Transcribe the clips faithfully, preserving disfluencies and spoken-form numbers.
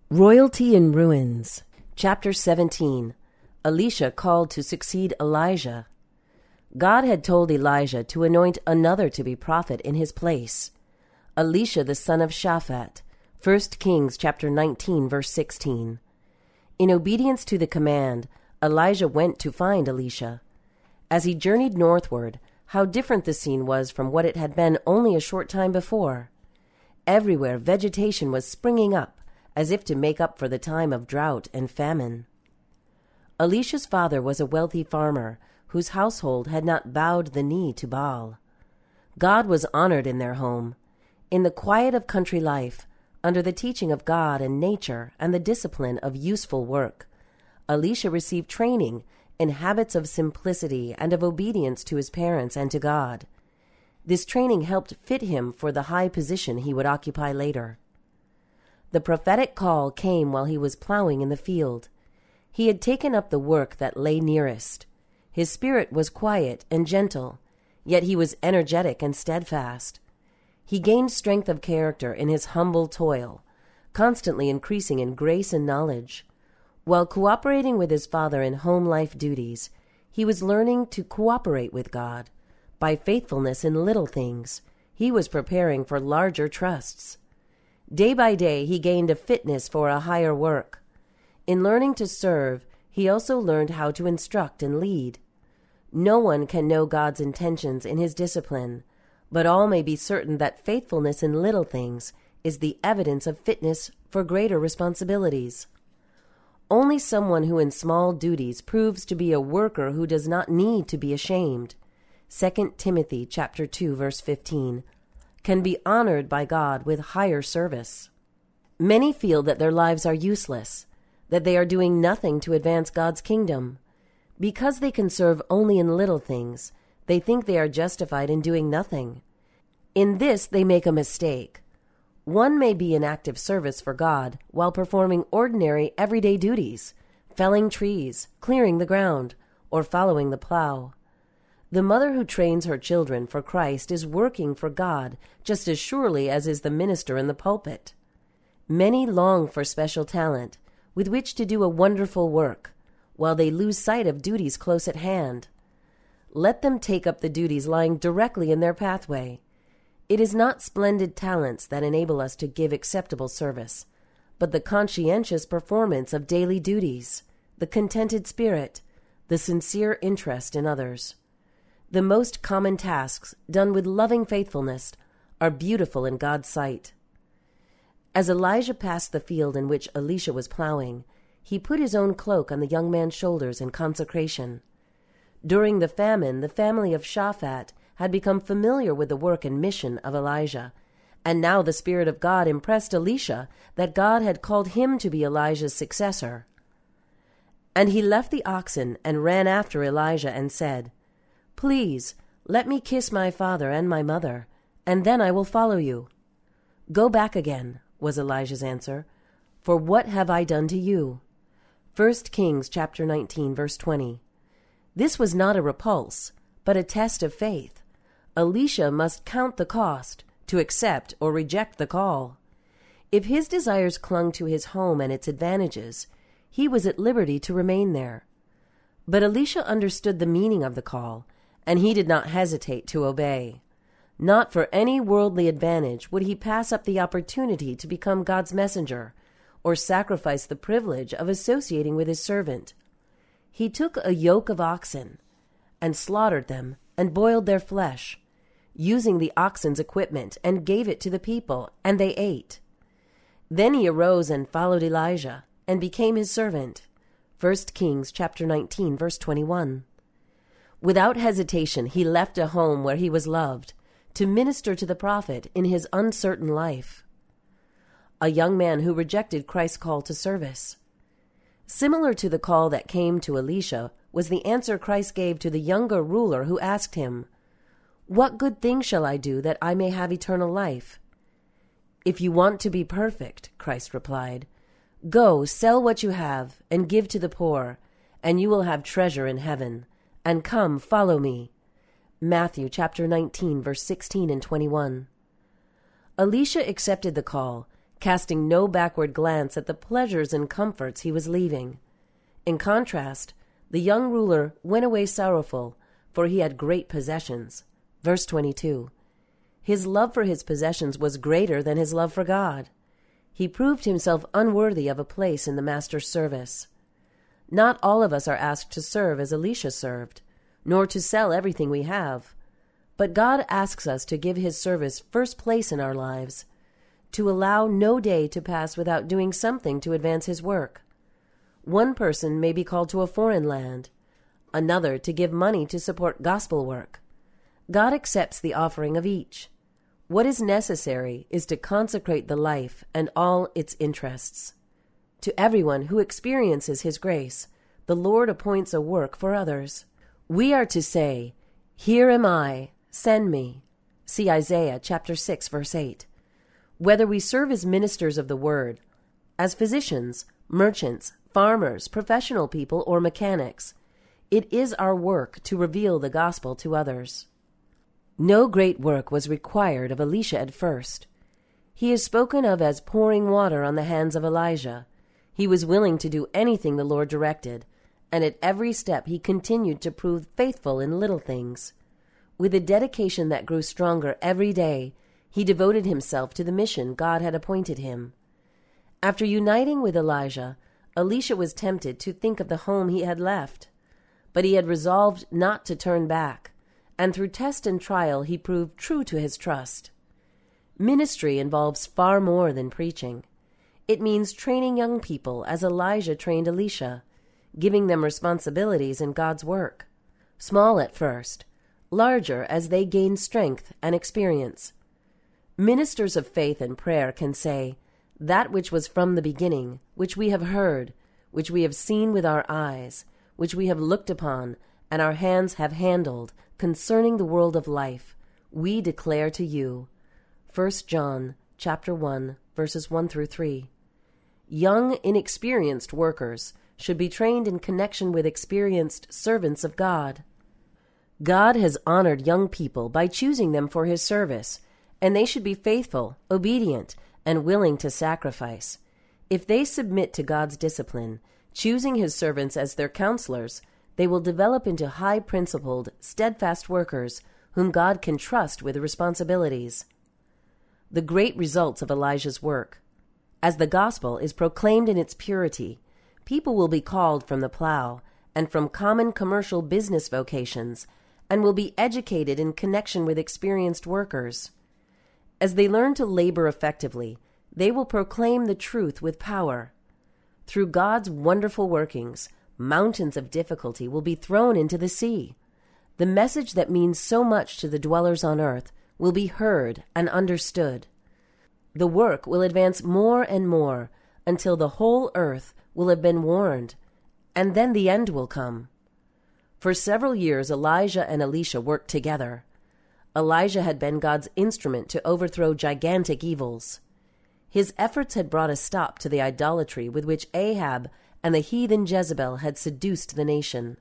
Royalty in Ruins. Chapter seventeen. Elisha called to succeed Elijah. God had told Elijah to anoint another to be prophet in his place. Elisha the son of Shaphat. First Kings chapter nineteen, verse sixteen. In obedience to the command, Elijah went to find Elisha. As he journeyed northward, how different the scene was from what it had been only a short time before. Everywhere vegetation was springing up, as if to make up for the time of drought and famine. Elisha's father was a wealthy farmer, whose household had not bowed the knee to Baal. God was honored in their home. In the quiet of country life, under the teaching of God and nature and the discipline of useful work, Elisha received training in habits of simplicity and of obedience to his parents and to God. This training helped fit him for the high position he would occupy later. The prophetic call came while he was plowing in the field. He had taken up the work that lay nearest. His spirit was quiet and gentle, yet he was energetic and steadfast. He gained strength of character in his humble toil, constantly increasing in grace and knowledge. While cooperating with his father in home life duties, he was learning to cooperate with God. By faithfulness in little things, he was preparing for larger trusts. Day by day, he gained a fitness for a higher work. In learning to serve, he also learned how to instruct and lead. No one can know God's intentions in his discipline, but all may be certain that faithfulness in little things is the evidence of fitness for greater responsibilities. Only someone who in small duties proves to be a worker who does not need to be ashamed, Second Timothy chapter two, verse fifteen, can be honored by God with higher service. Many feel that their lives are useless, that they are doing nothing to advance God's kingdom. Because they can serve only in little things, they think they are justified in doing nothing. In this they make a mistake. One may be in active service for God while performing ordinary everyday duties, felling trees, clearing the ground, or following the plow. The mother who trains her children for Christ is working for God just as surely as is the minister in the pulpit. Many long for special talent with which to do a wonderful work, while they lose sight of duties close at hand. Let them take up the duties lying directly in their pathway. It is not splendid talents that enable us to give acceptable service, but the conscientious performance of daily duties, the contented spirit, the sincere interest in others. The most common tasks, done with loving faithfulness, are beautiful in God's sight. As Elijah passed the field in which Elisha was plowing, he put his own cloak on the young man's shoulders in consecration. During the famine, the family of Shaphat had become familiar with the work and mission of Elijah, and now the Spirit of God impressed Elisha that God had called him to be Elijah's successor. And he left the oxen and ran after Elijah and said, "Please, let me kiss my father and my mother, and then I will follow you." "Go back again," was Elijah's answer, "for what have I done to you?" First Kings chapter nineteen, verse twenty. This was not a repulse, but a test of faith. Elisha must count the cost to accept or reject the call. If his desires clung to his home and its advantages, he was at liberty to remain there. But Elisha understood the meaning of the call, and he did not hesitate to obey. Not for any worldly advantage would he pass up the opportunity to become God's messenger, or sacrifice the privilege of associating with his servant. He took a yoke of oxen, and slaughtered them, and boiled their flesh, using the oxen's equipment, and gave it to the people, and they ate. Then he arose and followed Elijah, and became his servant. First Kings chapter nineteen, verse twenty-one. Without hesitation, he left a home where he was loved, to minister to the prophet in his uncertain life. A young man who rejected Christ's call to service. Similar to the call that came to Elisha was the answer Christ gave to the younger ruler who asked him, "What good thing shall I do that I may have eternal life?" "If you want to be perfect," Christ replied, "go, sell what you have, and give to the poor, and you will have treasure in heaven. And come, follow me." Matthew chapter nineteen, verse sixteen and twenty-one. Elisha accepted the call, casting no backward glance at the pleasures and comforts he was leaving. In contrast, the young ruler went away sorrowful, for he had great possessions. Verse twenty-two. His love for his possessions was greater than his love for God. He proved himself unworthy of a place in the master's service. Not all of us are asked to serve as Elisha served, nor to sell everything we have. But God asks us to give his service first place in our lives, to allow no day to pass without doing something to advance his work. One person may be called to a foreign land, another to give money to support gospel work. God accepts the offering of each. What is necessary is to consecrate the life and all its interests. To everyone who experiences his grace, the Lord appoints a work for others. We are to say, "Here am I, send me." See Isaiah chapter six, verse eight. Whether we serve as ministers of the word, as physicians, merchants, farmers, professional people, or mechanics, it is our work to reveal the gospel to others. No great work was required of Elisha at first. He is spoken of as pouring water on the hands of Elijah. He was willing to do anything the Lord directed, and at every step he continued to prove faithful in little things. With a dedication that grew stronger every day, he devoted himself to the mission God had appointed him. After uniting with Elijah, Elisha was tempted to think of the home he had left. But he had resolved not to turn back, and through test and trial he proved true to his trust. Ministry involves far more than preaching. It means training young people as Elijah trained Elisha, giving them responsibilities in God's work, small at first, larger as they gain strength and experience. Ministers of faith and prayer can say, "That which was from the beginning, which we have heard, which we have seen with our eyes, which we have looked upon, and our hands have handled, concerning the world of life, we declare to you." First John chapter one, verses one through three. Young, inexperienced workers should be trained in connection with experienced servants of God. God has honored young people by choosing them for his service, and they should be faithful, obedient, and willing to sacrifice. If they submit to God's discipline, choosing his servants as their counselors, they will develop into high-principled, steadfast workers whom God can trust with responsibilities. The great results of Elijah's work. As the gospel is proclaimed in its purity, people will be called from the plow and from common commercial business vocations, and will be educated in connection with experienced workers. As they learn to labor effectively, they will proclaim the truth with power. Through God's wonderful workings, mountains of difficulty will be thrown into the sea. The message that means so much to the dwellers on earth will be heard and understood. The work will advance more and more until the whole earth will have been warned, and then the end will come. For several years, Elijah and Elisha worked together. Elijah had been God's instrument to overthrow gigantic evils. His efforts had brought a stop to the idolatry with which Ahab and the heathen Jezebel had seduced the nation.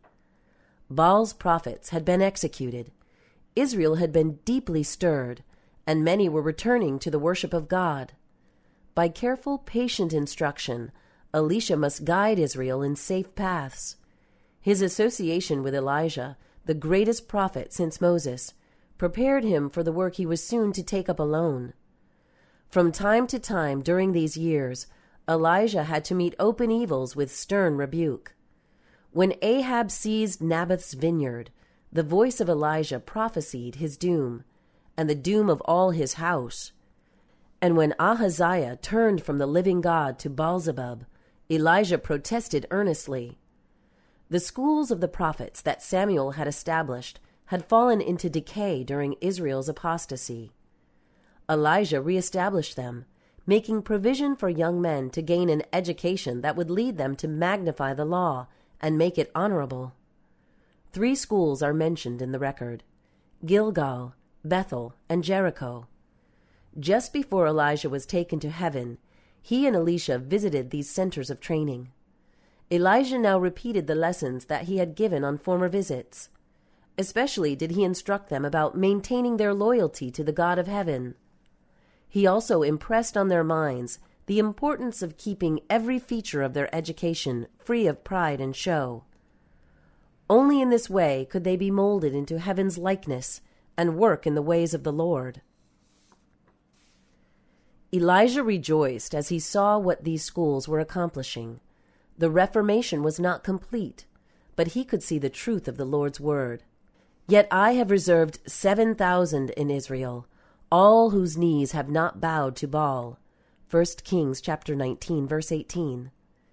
Baal's prophets had been executed. Israel had been deeply stirred, and many were returning to the worship of God. By careful, patient instruction, Elisha must guide Israel in safe paths. His association with Elijah, the greatest prophet since Moses, prepared him for the work he was soon to take up alone. From time to time during these years, Elijah had to meet open evils with stern rebuke. When Ahab seized Naboth's vineyard, the voice of Elijah prophesied his doom, and the doom of all his house. And when Ahaziah turned from the living God to Baal-zebub, Elijah protested earnestly. The schools of the prophets that Samuel had established had fallen into decay during Israel's apostasy. Elijah reestablished them, making provision for young men to gain an education that would lead them to magnify the law and make it honorable. Three schools are mentioned in the record: Gilgal, Bethel, and Jericho. Just before Elijah was taken to heaven, he and Elisha visited these centers of training. Elijah now repeated the lessons that he had given on former visits. Especially did he instruct them about maintaining their loyalty to the God of heaven. He also impressed on their minds the importance of keeping every feature of their education free of pride and show. Only in this way could they be molded into heaven's likeness and work in the ways of the Lord. Elijah rejoiced as he saw what these schools were accomplishing. The Reformation was not complete, but he could see the truth of the Lord's word. Yet I have reserved seven thousand in Israel, all whose knees have not bowed to Baal. First Kings chapter nineteen, verse eighteen.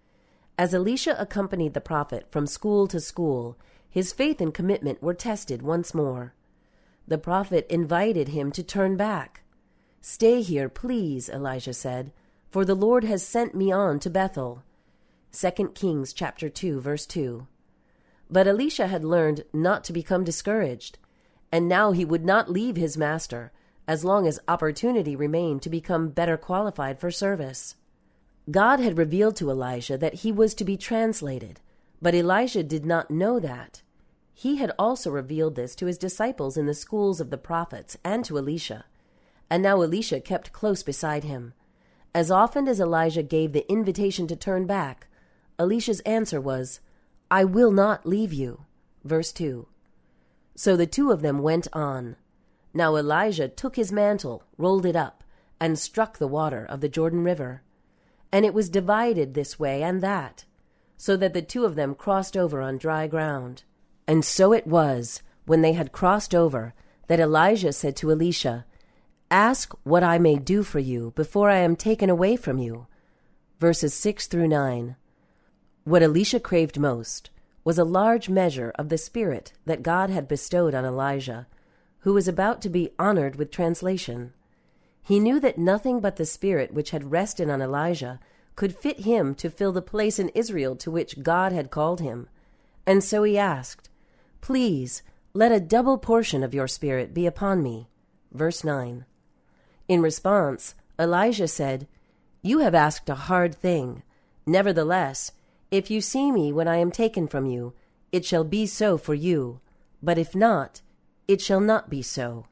As Elisha accompanied the prophet from school to school, his faith and commitment were tested once more. The prophet invited him to turn back. "Stay here, please," Elijah said, "for the Lord has sent me on to Bethel." Second Kings chapter two, verse two. But Elisha had learned not to become discouraged, and now he would not leave his master as long as opportunity remained to become better qualified for service. God had revealed to Elijah that he was to be translated, but Elijah did not know that. He had also revealed this to his disciples in the schools of the prophets and to Elisha, and now Elisha kept close beside him. As often as Elijah gave the invitation to turn back, Elisha's answer was, "I will not leave you." Verse two. So the two of them went on. Now Elijah took his mantle, rolled it up, and struck the water of the Jordan River. And it was divided this way and that, so that the two of them crossed over on dry ground. And so it was, when they had crossed over, that Elijah said to Elisha, "Ask what I may do for you before I am taken away from you." Verses six through nine. What Elisha craved most was a large measure of the Spirit that God had bestowed on Elijah, who was about to be honored with translation. He knew that nothing but the Spirit which had rested on Elijah could fit him to fill the place in Israel to which God had called him. And so he asked, "Please, let a double portion of your Spirit be upon me." Verse nine. In response, Elijah said, "You have asked a hard thing. Nevertheless, if you see me when I am taken from you, it shall be so for you. But if not, it shall not be so."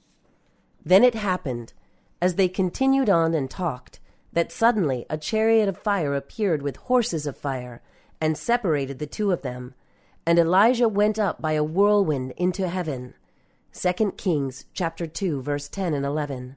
Then it happened, as they continued on and talked, that suddenly a chariot of fire appeared with horses of fire, and separated the two of them. And Elijah went up by a whirlwind into heaven. Second Kings chapter two, verse ten and eleven.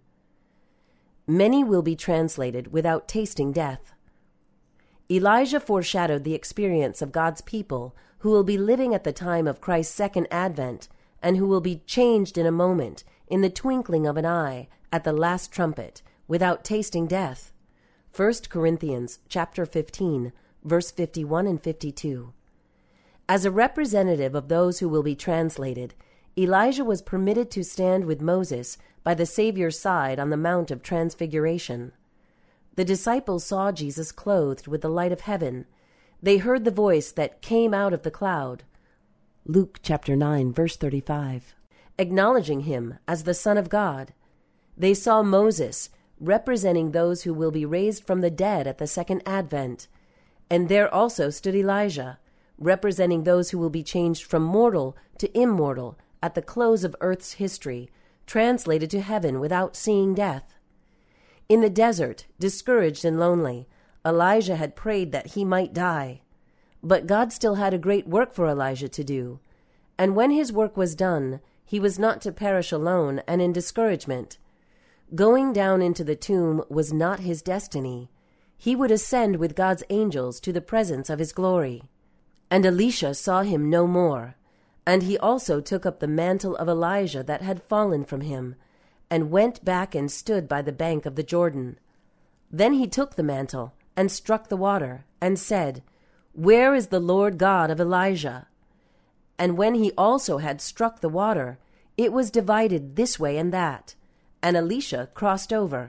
Many will be translated without tasting death. Elijah foreshadowed the experience of God's people who will be living at the time of Christ's second advent, and who will be changed in a moment, in the twinkling of an eye, at the last trumpet, without tasting death. First Corinthians chapter fifteen, verse fifty-one and fifty-two. As a representative of those who will be translated, Elijah was permitted to stand with Moses by the Savior's side on the Mount of Transfiguration. The disciples saw Jesus clothed with the light of heaven. They heard the voice that came out of the cloud, Luke chapter nine, verse thirty-five, acknowledging him as the Son of God. They saw Moses, representing those who will be raised from the dead at the second advent. And there also stood Elijah, representing those who will be changed from mortal to immortal at the close of earth's history, translated to heaven without seeing death. In the desert, discouraged and lonely, Elijah had prayed that he might die. But God still had a great work for Elijah to do. And when his work was done, he was not to perish alone and in discouragement. Going down into the tomb was not his destiny. He would ascend with God's angels to the presence of his glory. And Elisha saw him no more. And he also took up the mantle of Elijah that had fallen from him, and went back and stood by the bank of the Jordan. Then he took the mantle, and struck the water, and said, "Where is the Lord God of Elijah?" And when he also had struck the water, it was divided this way and that, and Elisha crossed over.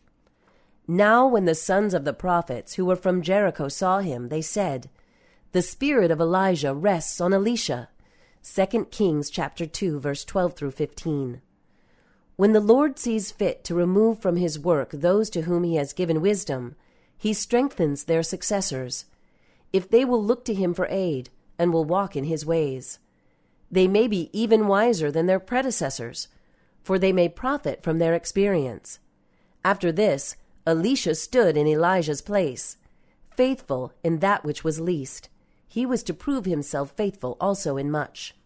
Now when the sons of the prophets who were from Jericho saw him, they said, "The spirit of Elijah rests on Elisha." Second Kings chapter two, verse twelve through fifteen. When the Lord sees fit to remove from his work those to whom he has given wisdom, he strengthens their successors, if they will look to him for aid and will walk in his ways. They may be even wiser than their predecessors, for they may profit from their experience. After this, Elisha stood in Elijah's place, faithful in that which was least. He was to prove himself faithful also in much.